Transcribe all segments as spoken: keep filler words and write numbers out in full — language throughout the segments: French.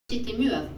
C'était mieux avant.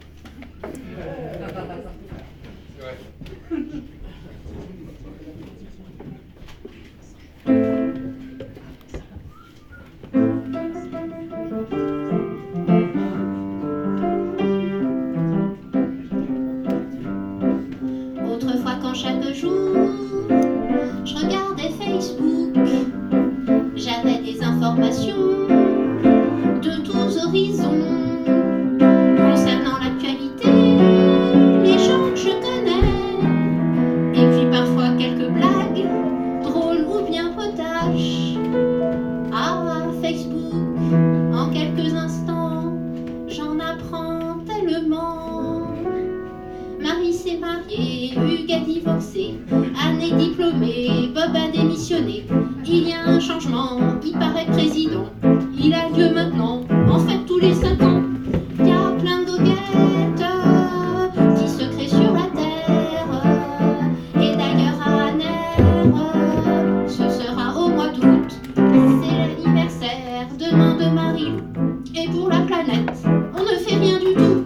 Autrefois, quand chaque jour je regardais Facebook, j'avais des informations de tous horizons concernant l'actualité, les gens que je connais, et puis parfois quelques blagues drôles ou bien potaches. Ah, Facebook, en quelques instants, j'en apprends tellement. Marie s'est mariée, Hugues a divorcé, Anne est diplômée, Bob a démissionné. Il y a un changement, il paraît président. Il a lieu maintenant, en fait tous les cinq ans. Il y a plein de goguettes, dix secrets sur la terre. Et d'ailleurs à Aner, ce sera au mois d'août. C'est l'anniversaire demain de Marie. Et pour la planète, on ne fait rien du tout.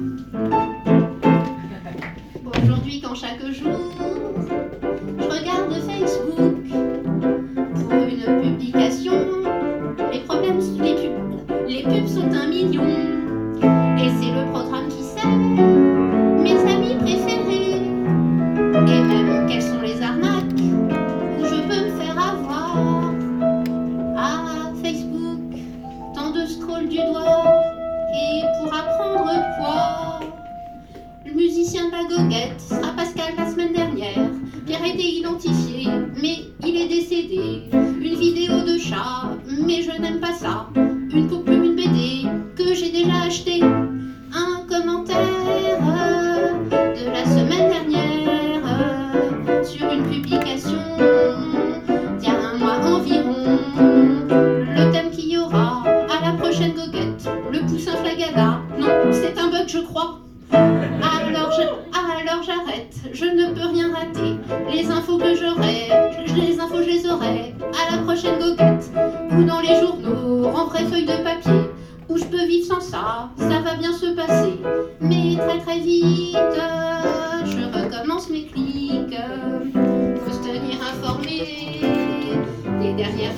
Aujourd'hui, quand chaque jour je regarde Facebook pour une publication, les problèmes, les pubs, les pubs sont un million. Et c'est le programme qui sait mes amis préférés. Et même quelles sont les arnaques où je peux me faire avoir. Ah, Facebook, tant de scroll du doigt. Et pour apprendre quoi? Le musicien de la goguette sera Pascal la semaine dernière. Pierre a été identifié, mais il est décédé. Une vidéo de chat, mais je n'aime pas ça. Une poupée, une B D que j'ai déjà acheté. Un commentaire de la semaine dernière sur une publication d'il y a un mois environ. Le thème qu'il y aura à la prochaine goguette, le poussin flagada. Non, c'est un bug, je crois. Alors, je, alors j'arrête, je ne peux rien rater. Les infos que j'aurai, les infos je les aurai à la prochaine goguette. Ou dans les journaux, en vraie feuille de papier. Où je peux vivre sans ça, ça va bien se passer. Mais très très vite, je recommence mes clics. Faut se tenir informé des dernières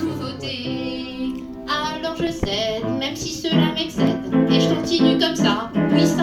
nouveautés. Alors je cède, même si cela m'excède. Et je continue comme ça, oui